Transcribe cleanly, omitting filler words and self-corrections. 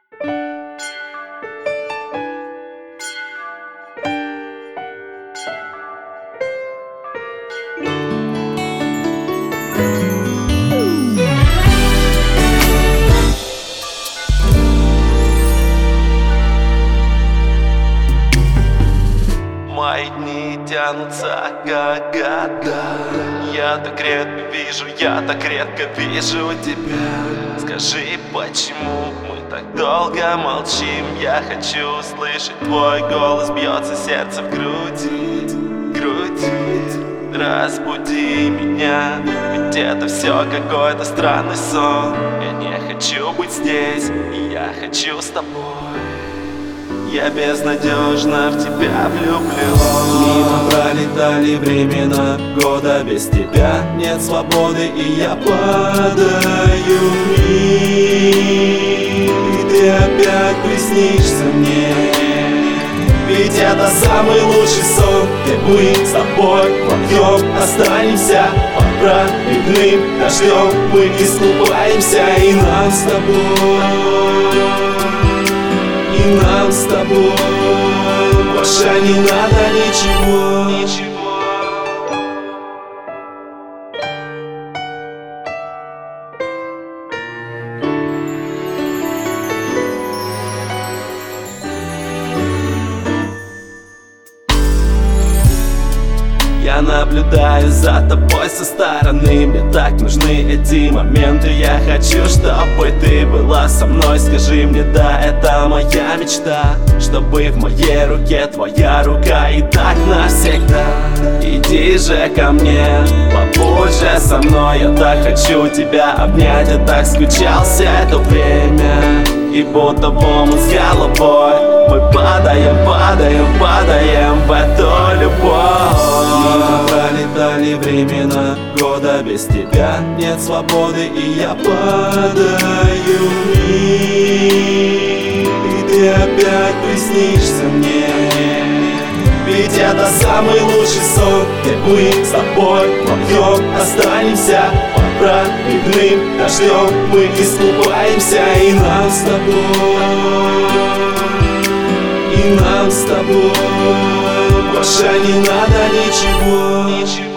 Мои дни тянутся как года. Я так редко вижу тебя. Скажи, почему мы так долго молчим? Я хочу услышать твой голос, бьется сердце в груди. Разбуди меня, ведь это все какой-то странный сон. Я не хочу быть здесь, и я хочу с тобой. Я безнадежно в тебя влюблен. Мимо пролетали времена, года без тебя нет свободы, и я падаю вниз. И ты опять приснишься мне, ведь это самый лучший сон, где мы с тобой вдвоем останемся. Под проливным дождем мы искупаемся, и нам с тобой больше не надо ничего. Я наблюдаю за тобой со стороны. Мне так нужны эти моменты. Я хочу, чтобы ты была со мной. Скажи мне, да, это моя мечта, чтобы в моей руке твоя рука, и так навсегда. Иди же ко мне, побудь же со мной. Я так хочу тебя обнять, я так скучал все это время. И будто в омут с головой мы падаем в эту любовь. Мимо пролетали времена, года без тебя нет свободы, и я падаю вниз. И ты опять приснишься мне, ведь это самый лучший сон, где мы с тобой вдвоем останемся. Под проливным дождем мы искупаемся, и нам с тобой больше не надо ничего.